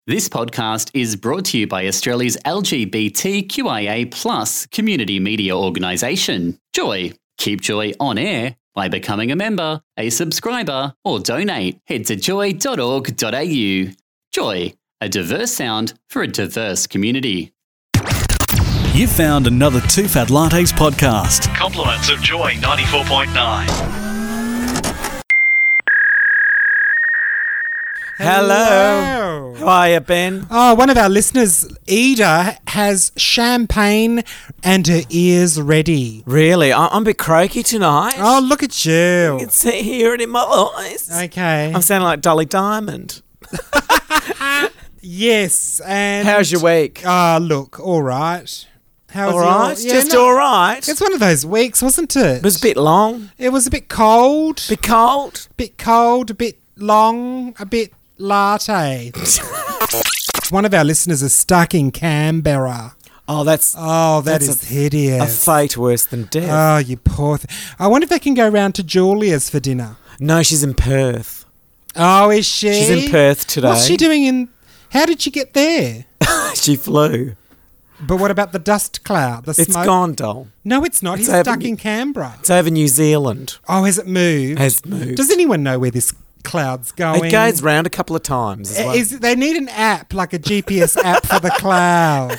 This podcast is brought to you by Australia's LGBTQIA+ community media organisation, Joy. Keep Joy on air by becoming a member, a subscriber, or donate. Head to joy.org.au. Joy, a diverse sound for a diverse community. You've found another Two Fat Lattes podcast. Compliments of Joy 94.9. Hello. Hiya, Ben. Oh, one of our listeners, Ida, has champagne and her ears ready. Really? I'm a bit croaky tonight. Oh, look at You you. can hear it in my voice. Okay. I'm sounding like Dolly Diamond. Yes, and... How's your week? Look, all right. How's All right? Just all right? It's one of those weeks, wasn't it? It was a bit long, It was a bit cold. bit cold. Bit cold, a bit long, a bit latte. One of our listeners is stuck in Canberra. Oh, that's Oh, That's is a hideous. fate worse than death. Oh, you poor I wonder if they can go round to Julia's for dinner. No, she's in Perth. Oh, is she? She's in Perth today. What's she doing in... How did she get there? She flew. But what about the dust cloud? The It's smoke? gone, doll. No, it's not. It's He's over stuck New- in Canberra. It's over New Zealand. Oh, has it moved? Has moved. Does anyone know where this cloud's going? It goes round a couple of times as well. They need an app, like a GPS app for the cloud.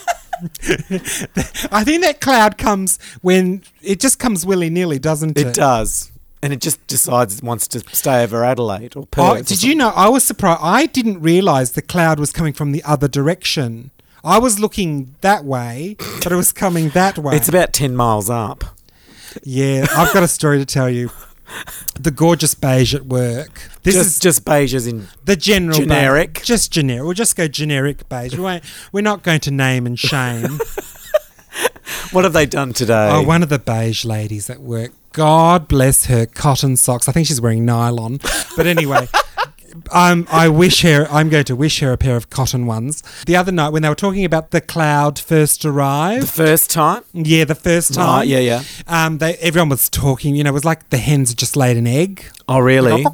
I think that cloud comes when... It just comes willy-nilly, doesn't it? It does. And it just decides it wants to stay over Adelaide or Perth. Oh, or did you know? I was surprised. I didn't realise the cloud was coming from the other direction. I was looking that way, but it was coming that way. It's about 10 miles up. Yeah, I've got a story to tell you. The gorgeous beige at work. This is Just beige as in the general generic? Beige. Just generic. We'll just go generic beige. We're not going to name and shame. What have they done today? Oh, one of the beige ladies at work. God bless her cotton socks. I think she's wearing nylon. But anyway, I'm going to wish her a pair of cotton ones. The other night when they were talking about the cloud first arrived. The first time? Yeah, the first time. Right, yeah. Everyone was talking, it was like the hens had just laid an egg. Oh, really?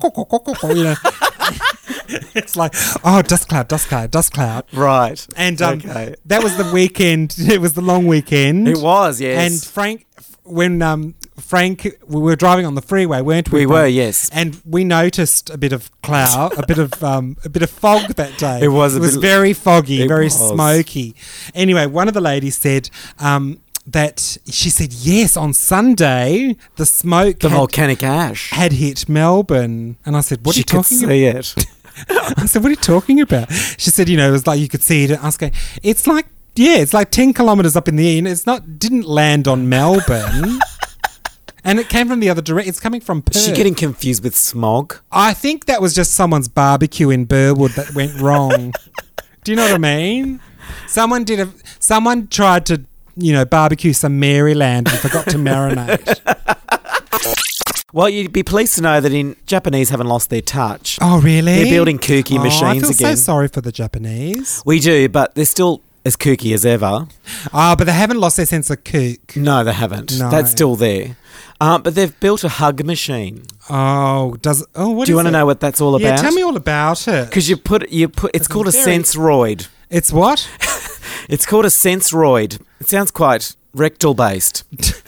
It's like, oh, dust cloud. Right. And okay. that was the weekend. It was the long weekend. It was, yes. And Frank, we were driving on the freeway, weren't we? We were, Frank? yes. And we noticed a bit of cloud, a bit of fog that day. It was very foggy, very was. smoky. Anyway, one of the ladies said that she said yes, on Sunday the smoke, The volcanic ash. had hit Melbourne, and I said, "What are you talking about?" See it. I said, "What are you talking about?" She said, "It was like you could see it." I was going, "It's like 10 kilometres up in the air, and didn't land on Melbourne." And it came from the other direction. It's coming from Perth. Is she getting confused with smog? I think that was just someone's barbecue in Burwood that went wrong. Do you know what I mean? Someone tried to, barbecue some Maryland and forgot to marinate. Well, you'd be pleased to know that Japanese haven't lost their touch. Oh, really? They're building kooky machines I feel again. so sorry for the Japanese. We do, but they're still as kooky as ever. But they haven't lost their sense of kook. No, they haven't. No. That's still there. But they've built a hug machine. Oh, what Do you want to know what that's all about? Yeah, tell me all about it. Because it's called a Senseroid. It's what? It's called a Senseroid. It sounds quite rectal based.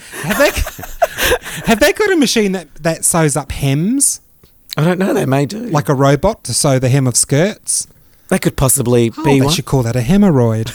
Have they got a machine that sews up hems? I don't know, they may do. Like a robot to sew the hem of skirts? That could possibly be They one. should call that a hemorrhoid.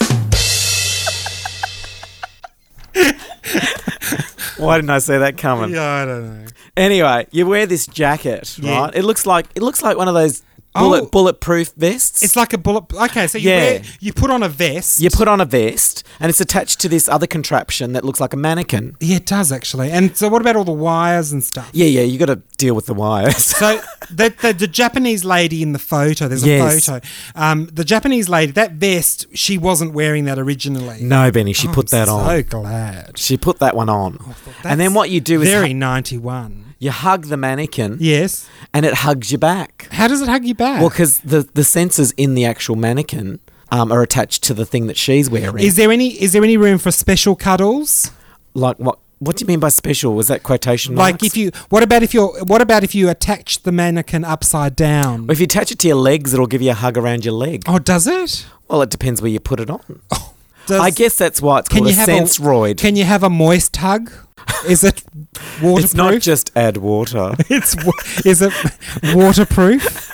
Why didn't I see that coming? Yeah, I don't know. Anyway, you wear this jacket, Yeah. right? It looks like one of those bulletproof vests. It's like a bullet. Okay, so you put on a vest. You put on a vest, and it's attached to this other contraption that looks like a mannequin. Yeah, it does actually. And so, what about all the wires and stuff? Yeah, you got to deal with the wires. So the Japanese lady in the photo, there's Yes. a photo. The Japanese lady, that vest, she wasn't wearing that originally. No, Benny, she put that on. So glad. She put that one on. That's And then what you do is very 91. you hug the mannequin, Yes. and it hugs you back. How does it hug you back? Well, because the sensors in the actual mannequin are attached to the thing that she's wearing. Is there any room for special cuddles? Like what? What do you mean by special? Was that quotation Like marks? what about if you attach the mannequin upside down? Well, if you attach it to your legs, it'll give you a hug around your leg. Oh, does it? Well, it depends where you put it on. Does- I guess that's why it's called a sense-roid. Can you have a moist hug? Is it waterproof? It's not just add water. Is it waterproof?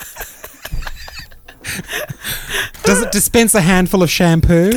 Does it dispense a handful of shampoo?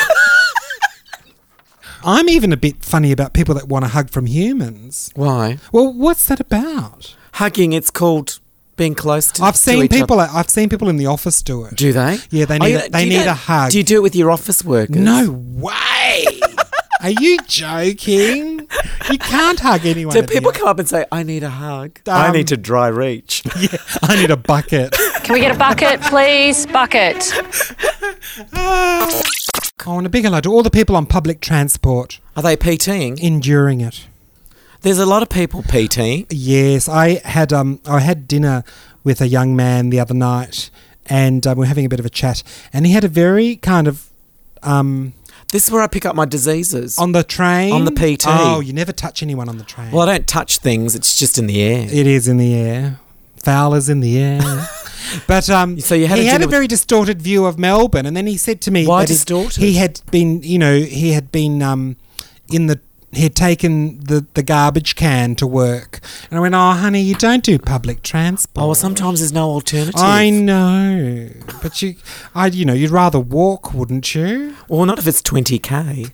I'm even a bit funny about people that want a hug from humans. Why? Well, what's that about? Hugging, it's called being close to I've seen each people. other. I've seen people in the office do it. Do they? Yeah, they Oh, need. you They do need that- a hug. Do you do it with your office workers? No way. Are you joking? You can't hug anyone. Do at the people office. come up and say, I need a hug? I need to dry reach. Yeah, I need a bucket. Can we get a bucket, please? Bucket. Oh, and a big hello to all the people on public transport Are they PTing? enduring it. There's a lot of people PTing. Yes, I had dinner with a young man the other night, and we were having a bit of a chat, and he had a very kind of This is where I pick up my diseases. on the train On the PT. Oh, you never touch anyone on the train. Well, I don't touch things. It's just in the air. It is in the air. Foul is in the air. But So you had he a had dinner a with- very distorted view of Melbourne, and then he said to me, Why that distorted? He had been, he had been he had taken the garbage can to work, and I went, "Oh, honey, you don't do public transport." Oh, well, sometimes there's no alternative. I know, but you'd rather walk, wouldn't you? Well, not if it's 20k.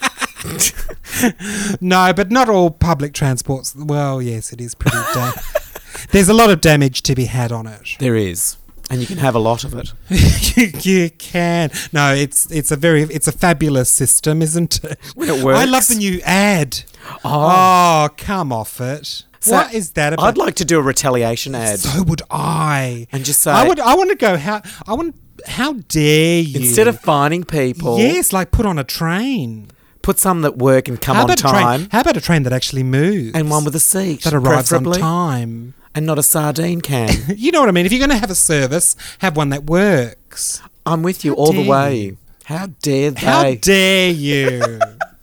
No, but not all public transports. Well, yes, it is pretty. There's a lot of damage to be had on it. There is. And you can have a lot of it. You can. No, it's a fabulous system, isn't it? When it works. I love the new ad. Oh. Oh, come off it. So What is that about? I'd like to do a retaliation ad. So would I. And just say, I want to go. How dare you? instead of fining people, yes, like put on a train. put some that work and come How on about a train? time. How about a train that actually moves And one with a seat. that arrives on preferably, time? And not a sardine can. You know what I mean? If you're going to have a service, have one that works. I'm with you How all the dare way. you. How dare they? How dare you?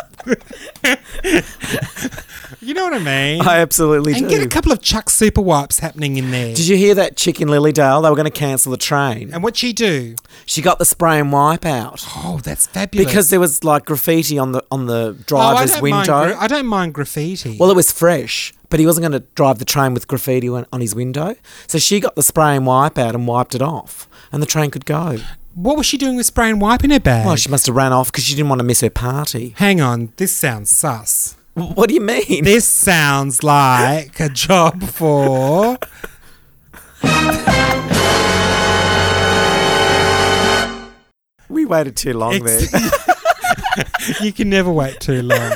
You know what I mean? I absolutely and do. get a couple of Chuck Super Wipes happening in there. Did you hear that chick in Lilydale? They were going to cancel the train. And what'd she do? She got the spray and wipe out. Oh, that's fabulous. Because there was like graffiti on the driver's window. I don't mind graffiti. Well, it was fresh, but he wasn't going to drive the train with graffiti on his window. So she got the spray and wipe out and wiped it off, and the train could go. What was she doing with spray and wipe in her bag? Well, she must have ran off because she didn't want to miss her party. Hang on, this sounds sus. What do you mean? This sounds like a job for... We waited too long there. You can never wait too long.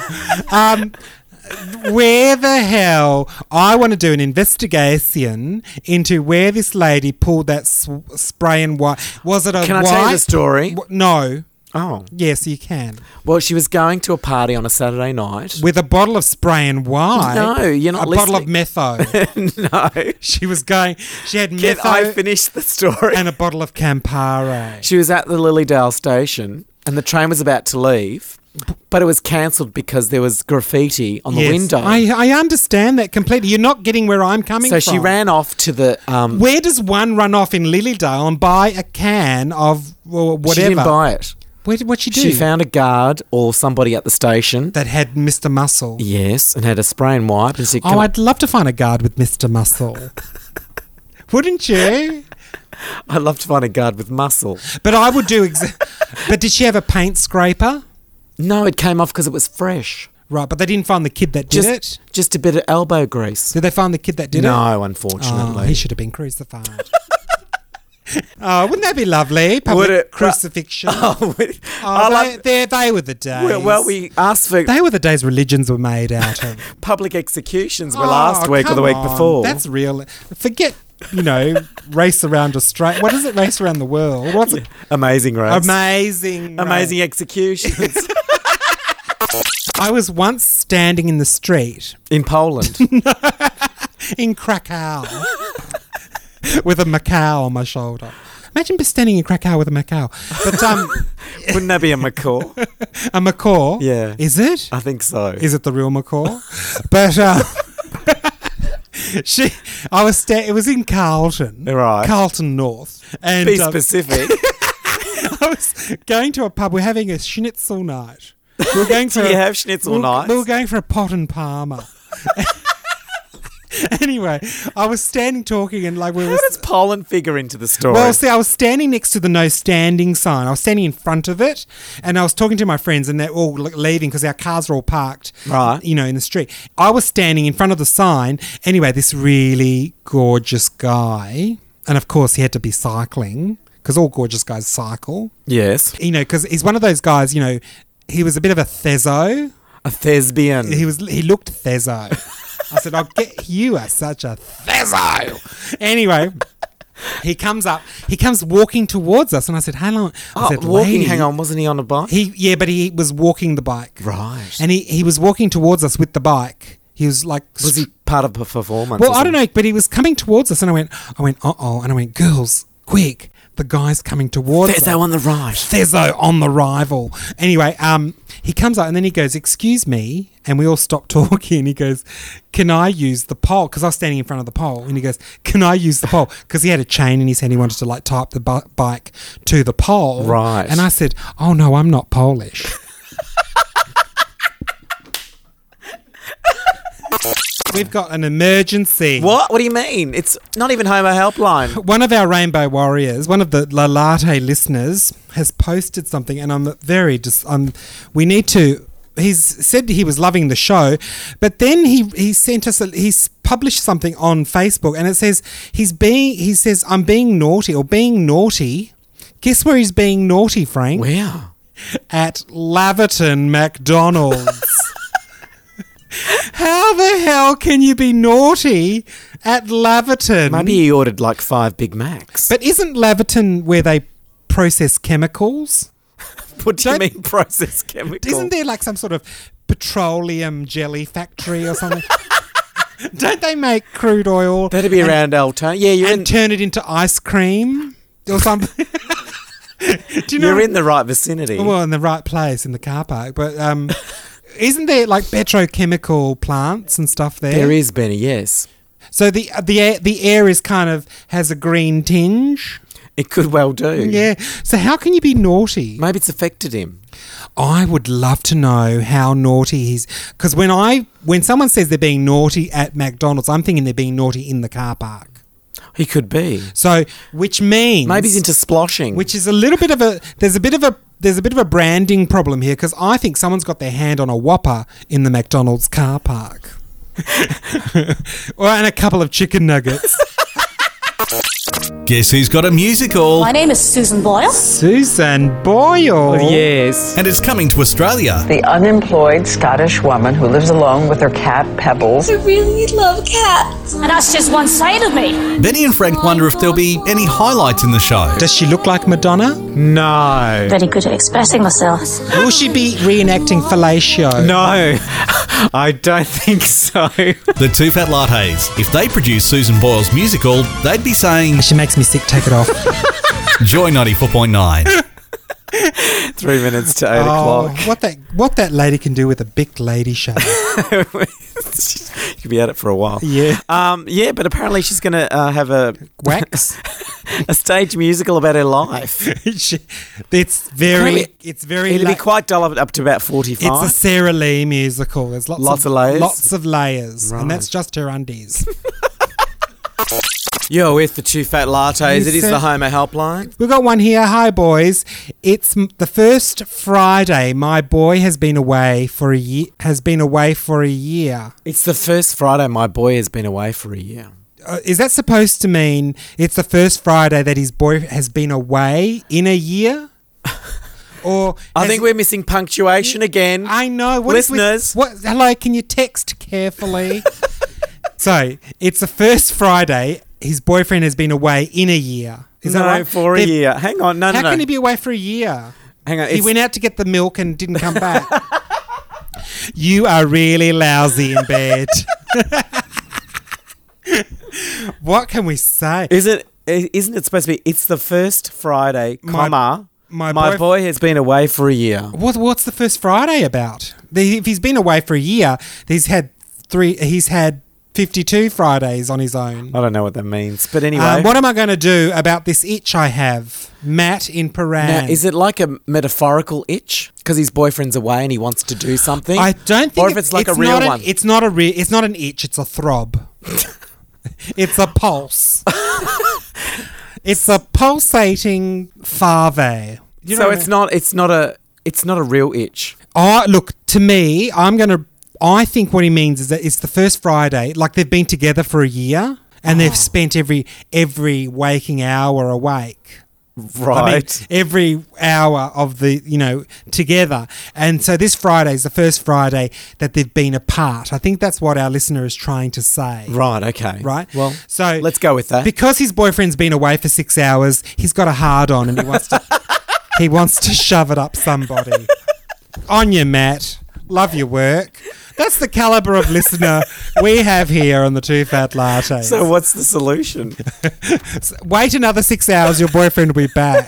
Where the hell? I want to do an investigation into where this lady pulled that spray and wipe. Was it a Can I white? tell you the story? No. Oh. Yes, you can. Well, she was going to a party on a Saturday night. With a bottle of spray and wipe. No, you're not A bottle of listening. metho. No. She was going. She had Can I metho finish the story? and a bottle of Campari. She was at the Lilydale station and the train was about to leave, but it was cancelled because there was graffiti on the Yes, window. I understand that completely. You're not getting where I'm coming So from. she ran off to the. Where does one run off in Lilydale and buy a can of whatever? She didn't buy it. What'd she do? She found a guard or somebody at the station. that had Mr. Muscle. Yes, and had a spray and wipe and said, Oh, I'd love to find a guard with Mr. Muscle. Wouldn't you? I'd love to find a guard with muscle. But I would do. But did she have a paint scraper? No, it came off because it was fresh. Right, but they didn't find the kid that did it. Just a bit of elbow grease. Did they find the kid that did it? No, Oh, unfortunately. he should have been crucified. Oh, wouldn't that be lovely? Public Would it? crucifixion. Oh, They were the days. well, we asked for They were the days religions were made out of. public executions were Oh, last week or the come week on. before. That's real. Forget, race around Australia. What is it? Race around the world. What's it? amazing, race. Amazing. Amazing race. executions I was once standing in the street in Poland. in Krakow with a Macau on my shoulder. Imagine standing in Krakow with a macaw. But Wouldn't that be a macaw? a macaw. Yeah. Is it? I think so. Is it the real macaw? But it was in Carlton. Right. Carlton North. And Be specific. I was going to a pub. We're having a schnitzel night. We were going for Do you have schnitzel nights? We were going for a pot and Palmer. Anyway, I was standing talking and like we were. How does Poland figure into the story? Well, see, I was standing next to the no standing sign. I was standing in front of it, and I was talking to my friends, and they're all leaving because our cars are all parked, Right. you know, in the street. I was standing in front of the sign. Anyway, this really gorgeous guy, and of course, he had to be cycling because all gorgeous guys cycle. Yes. You know, because he's one of those guys. You know, he was a bit of a theso. A thespian. He looked theso. I said, "I'll get you are such a theso." Anyway, he comes walking towards us, and I said, "Hello." I said, walking, "Lady." hang on, wasn't he on a bike? But he was walking the bike. Right. And he was walking towards us with the bike. He was like... Was he part of a performance? Well, I don't know, but he was coming towards us, and I went, uh-oh, and I went, "Girls, quick, the guy's coming towards us." Thezo on the right. Thezo on the rival. Anyway, he comes up and then he goes, "Excuse me," and we all stop talking. He goes, "Can I use the pole?" Because I was standing in front of the pole, and he goes, "Can I use the pole?" Because he had a chain in his hand. He wanted to like tie up the bike to the pole. Right. And I said, "Oh no, I'm not Polish." We've got an emergency. What? What do you mean? It's not even Homo Helpline. One of our Rainbow Warriors, one of the La Latte listeners, has posted something, and I'm very we need to. He's said he was loving the show, but then he sent us. He's published something on Facebook, and it says he says I'm being naughty or being naughty. Guess where he's being naughty, Frank? Where? At Laverton McDonald's. How the hell can you be naughty at Laverton? Maybe he ordered like 5 Big Macs. But isn't Laverton where they process chemicals? What do you mean processed chemicals? Isn't there like some sort of petroleum jelly factory or something? Don't they make crude oil? That'd be around Alto. Yeah, turn it into ice cream or something. Do you know? You're in the right vicinity. Well, in the right place in the car park, but isn't there like petrochemical plants and stuff there? There is, Benny. Yes. So the air is kind of has a green tinge. It could well do. Yeah. So how can you be naughty? Maybe it's affected him. I would love to know how naughty he's... Because when someone says they're being naughty at McDonald's, I'm thinking they're being naughty in the car park. He could be. So, which means... Maybe he's into sploshing. Which is a little bit of a... There's a bit of a branding problem here, because I think someone's got their hand on a Whopper in the McDonald's car park. And a couple of chicken nuggets. Guess who's got a musical? My name is Susan Boyle. Susan Boyle. Yes. And it's coming to Australia. The unemployed Scottish woman who lives alone with her cat, Pebbles. I really love cats. And that's just one side of me. Benny and Frank wonder if there'll be any highlights in the show. Does she look like Madonna? No. Very good at expressing myself. Will she be reenacting fellatio? No. I don't think so. The Two Fat Lattes. If they produced Susan Boyle's musical, they'd be saying, She makes me sick, take it off. Joy 94.9. 3 minutes to 8 o'clock. What that lady can do with a big lady show. She'll be at it for a while. Yeah. Yeah, but apparently she's going to have a Wax. a stage musical about her life. It's very It'll be quite dull up to about 45. It's a Sarah Lee musical. There's lots of layers? Lots of layers. Right. And that's just her undies. Yo, with the Two Fat Lattes, it is the Homo Helpline. We've got one here. Hi, boys. It's the first Friday. My boy has been away for a year. It's the first Friday my boy has been away for a year. Is that supposed to mean it's the first Friday that his boy has been away in a year? Or I think we're missing punctuation again. I know. Listeners. Hello, can you text carefully? So, it's the first Friday his boyfriend has been away in a year. Is that right? For a year. Hang on. No. How can he be away for a year? Hang on. He went out to get the milk and didn't come back. You are really lousy in bed. What can we say? Is it Isn't it supposed to be, it's the first Friday, My my boy has been away for a year. What's the first Friday about? If he's been away for a year, he's had 52 Fridays on his own. I don't know what that means. But anyway. What am I going to do about this itch I have? Matt in Paran. Now, is it like a metaphorical itch? Because his boyfriend's away and he wants to do something? I don't think Or if it's like a real one? It's not an itch, it's a throb. It's a pulse. It's a pulsating fave. You know So what I mean? it's not a real itch. Oh, look, to me, I think what he means is that it's the first Friday, like they've been together for a year and they've spent every waking hour awake. Right. I mean, every hour of together. And so this Friday is the first Friday that they've been apart. I think that's what our listener is trying to say. Right, okay. Right? Well, so let's go with that. Because his boyfriend's been away for 6 hours, he's got a hard on and he wants to shove it up somebody. On you, Matt. Love your work. That's the calibre of listener we have here on the Two Fat Lattes. So what's the solution? Wait another 6 hours, your boyfriend will be back.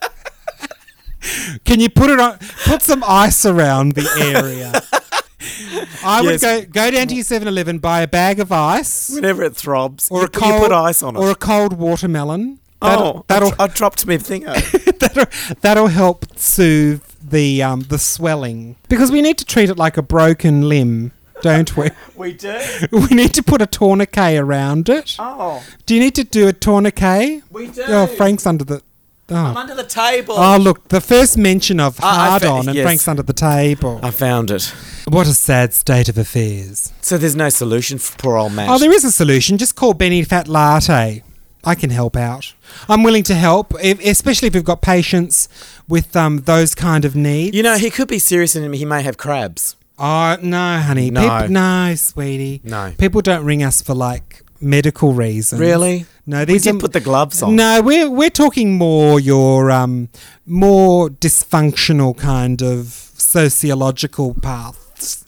Can you put some ice around the area? I would go down to your 7-Eleven, buy a bag of ice. Whenever it throbs, Or you put ice on it. Or a cold watermelon. I dropped my finger. That'll help soothe the swelling. Because we need to treat it like a broken limb, don't we? We do. We need to put a tourniquet around it. Oh. Do you need to do a tourniquet? We do. Oh, Frank's under the... Oh. I'm under the table. Oh, look, the first mention of hard-on and yes. Frank's under the table. I found it. What a sad state of affairs. So there's no solution for poor old Matt? Oh, there is a solution. Just call Benny Fat Latte. I can help out. I'm willing to help, especially if you've got patients with those kind of needs. You know, he could be serious and he may have crabs. Oh, no, honey. No. No, sweetie. No. People don't ring us for, medical reasons. Really? No, We these did are... put the gloves on. No, we're talking more your more dysfunctional kind of sociological paths.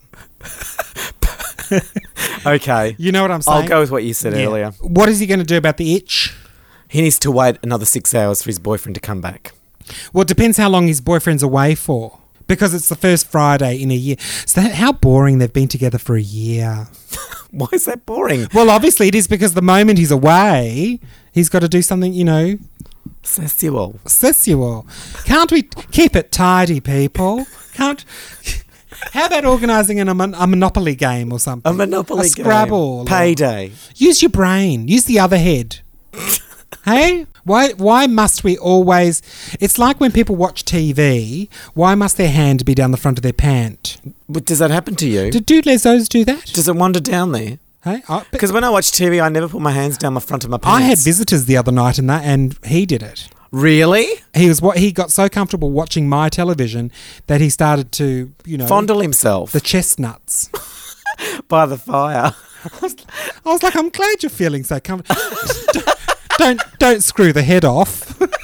Okay. You know what I'm saying? I'll go with what you said earlier. What is he going to do about the itch? He needs to wait another 6 hours for his boyfriend to come back. Well, it depends how long his boyfriend's away for. Because it's the first Friday in a year. So how boring they've been together for a year. Why is that boring? Well, obviously it is because the moment he's away, he's got to do something, Sexual. Can't we keep it tidy, people? How about organising a Monopoly game or something? A Monopoly game. A Scrabble. Payday. Use your brain. Use the other head. Hey? Why must we always... It's like when people watch TV, why must their hand be down the front of their pant? But does that happen to you? Do lesos do that? Does it wander down there? Hey? Because when I watch TV, I never put my hands down the front of my pants. I had visitors the other night and he did it. Really? He got so comfortable watching my television that he started to, fondle himself. The chestnuts. By the fire. I was like, I'm glad you're feeling so comfortable. Don't screw the head off. Was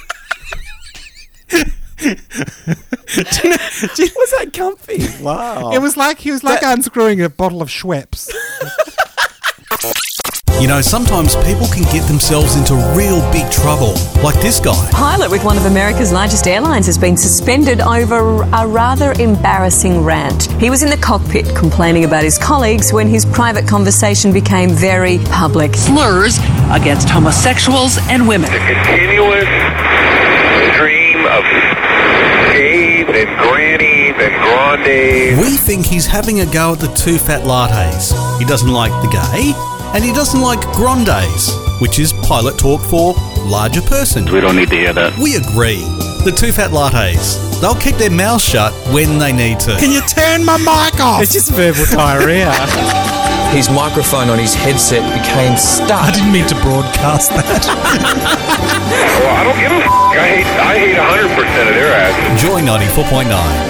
that comfy? Wow. It was like he was unscrewing a bottle of Schweppes. You know, sometimes people can get themselves into real big trouble, like this guy. Pilot with one of America's largest airlines has been suspended over a rather embarrassing rant. He was in the cockpit complaining about his colleagues when his private conversation became very public. Slurs against homosexuals and women. The continuous stream of gays and grannies and grandes. We think he's having a go at the Two Fat Lattes. He doesn't like the gay, and he doesn't like grandes, which is pilot talk for larger person. We don't need to hear that. We agree. The Two Fat Lattes. They'll keep their mouths shut when they need to. Can you turn my mic off? It's just verbal diarrhea. His microphone on his headset became stuck. I didn't mean to broadcast that. Well, I don't give a f***. I hate 100% of their ass. Joy 94.9.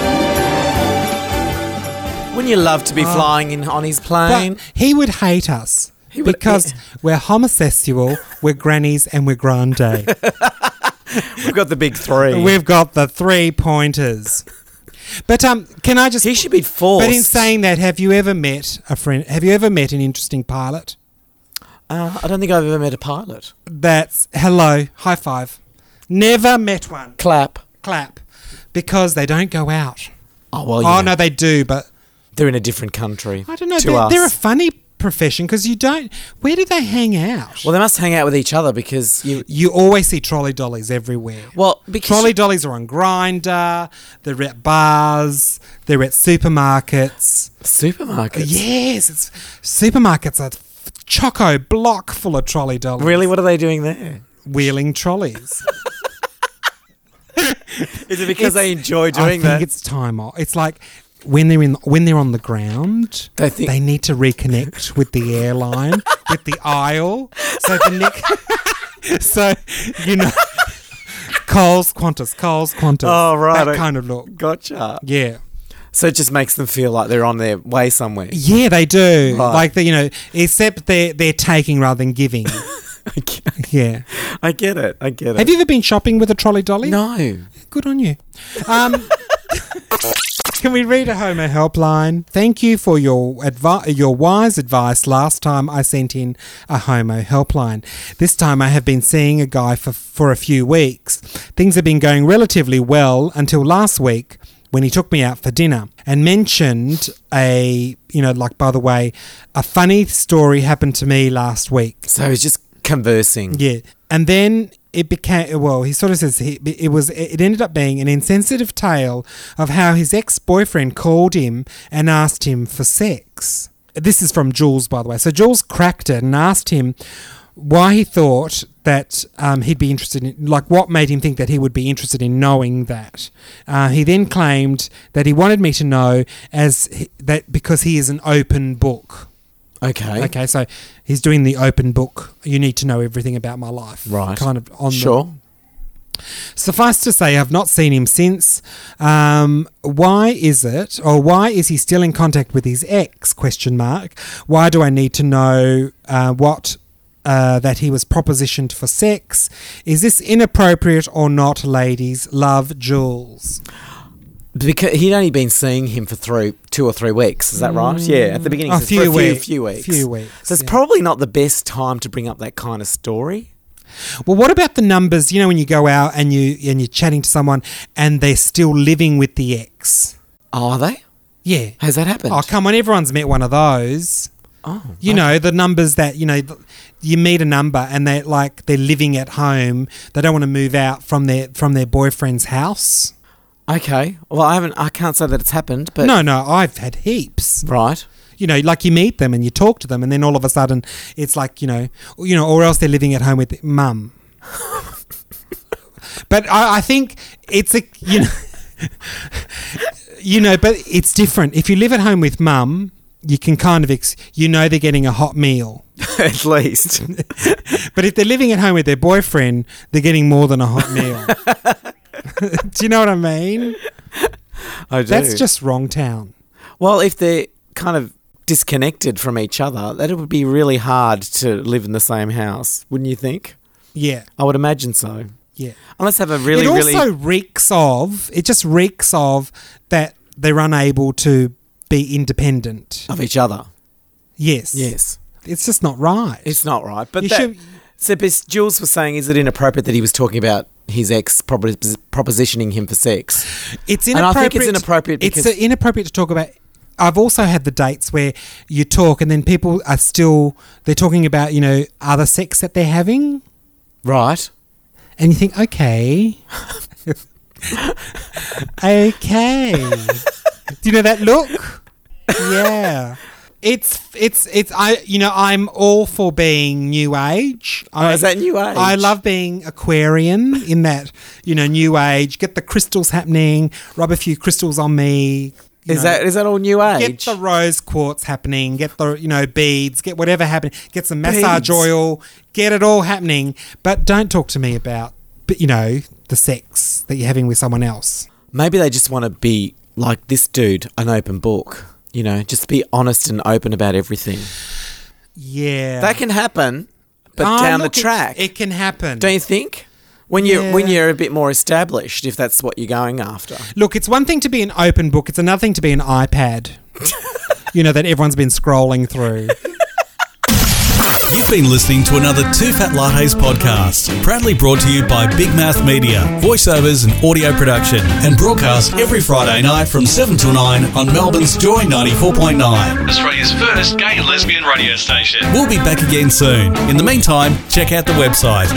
Wouldn't you love to be flying on his plane? But he would hate us. Because we're homosexual, we're grannies, and we're grande. We've got the big three. We've got the 3 pointers. But can I just... He should be forced. But in saying that, have you ever met a friend... Have you ever met an interesting pilot? I don't think I've ever met a pilot. That's hello, high five. Never met one. Clap. Because they don't go out. Oh, well, yeah. Oh, no, they do, but... They're in a different country. I don't know. They're a funny profession because you don't... Where do they hang out? Well, they must hang out with each other because You always see trolley dollies everywhere. Well, because... Trolley dollies are on Grindr, they're at bars, they're at supermarkets. Supermarkets? Yes, supermarkets are chock-a-block full of trolley dollies. Really? What are they doing there? Wheeling trolleys. Is it because they enjoy doing that? I think it's time off. It's like when they're on the ground, they need to reconnect with the airline, with the aisle. So Coles Qantas. Oh, right. That kind of look. Gotcha. Yeah. So it just makes them feel like they're on their way somewhere. Yeah, they do. Right. Like except they're taking rather than giving. Yeah. I get it. Have you ever been shopping with a trolley dolly? No. Good on you. Can we read a Homo helpline? Thank you for your wise advice last time I sent in a Homo helpline. This time I have been seeing a guy for a few weeks. Things have been going relatively well until last week when he took me out for dinner and mentioned by the way, a funny story happened to me last week. So he's just conversing. Yeah. And then it became, he sort of says it ended up being an insensitive tale of how his ex-boyfriend called him and asked him for sex. This is from Jules, by the way. So Jules cracked it and asked him why he thought that he'd be interested in, what made him think that he would be interested in knowing that. He then claimed that he wanted me to know because he is an open book. Okay, so he's doing the open book. You need to know everything about my life. Right. Kind of on Sure. Suffice to say, I've not seen him since. Why is he still in contact with his ex? ? Why do I need to know that he was propositioned for sex? Is this inappropriate or not, ladies? Love, Jules. Because he'd only been seeing him for 2 or 3 weeks, is that right? Yeah, at the beginning. A few weeks. So it's probably not the best time to bring up that kind of story. Well, what about the numbers? You know, when you go out and you're chatting to someone and they're still living with the ex. Oh, are they? Yeah. Has that happened? Oh, come on, everyone's met one of those. Oh, you know, the numbers that, you meet a number and they're living at home. They don't want to move out from their boyfriend's house. Okay. Well, I can't say that it's happened, but... No, I've had heaps. Right. You meet them and you talk to them and then all of a sudden it's or else they're living at home with mum. But I think it's but it's different. If you live at home with mum, you can kind of, they're getting a hot meal. At least. But if they're living at home with their boyfriend, they're getting more than a hot meal. Do you know what I mean? I do. That's just wrong town. Well, if they're kind of disconnected from each other, that would be really hard to live in the same house, wouldn't you think? Yeah. I would imagine so. Yeah. Unless have a really, it just reeks of that they're unable to be independent. Of each other. Yes. Yes. It's just not right. It's not right. But Jules was saying, is it inappropriate that he was talking about his ex propositioning him for sex? It's inappropriate. And I think it's inappropriate because... It's inappropriate to talk about... I've also had the dates where you talk and then people are they're talking about, other sex that they're having. Right. And you think, okay. Okay. Do you know that look? Yeah. I'm all for being new age. Is that new age? I love being Aquarian in that, new age, get the crystals happening, rub a few crystals on me. Is that all new age? Get the rose quartz happening, get the, beads, get whatever happening, get some massage oil, get it all happening. But don't talk to me about, the sex that you're having with someone else. Maybe they just want to be like this dude, an open book. Just be honest and open about everything. Yeah. That can happen, but down the track. It can happen. Don't you think? When you're a bit more established, if that's what you're going after. Look, it's one thing to be an open book. It's another thing to be an iPad, that everyone's been scrolling through. You've been listening to another Two Fat Lattes podcast, proudly brought to you by Big Mouth Media, voiceovers and audio production, and broadcast every Friday night from 7 till 9 on Melbourne's Joy 94.9. Australia's first gay and lesbian radio station. We'll be back again soon. In the meantime, check out the website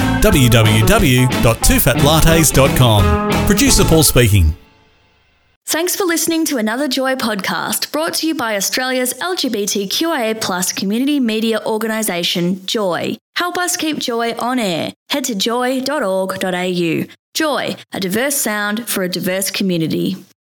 www.twofatlattes.com. Producer Paul speaking. Thanks for listening to another Joy podcast brought to you by Australia's LGBTQIA+ community media organisation, Joy. Help us keep Joy on air. Head to joy.org.au. Joy, a diverse sound for a diverse community.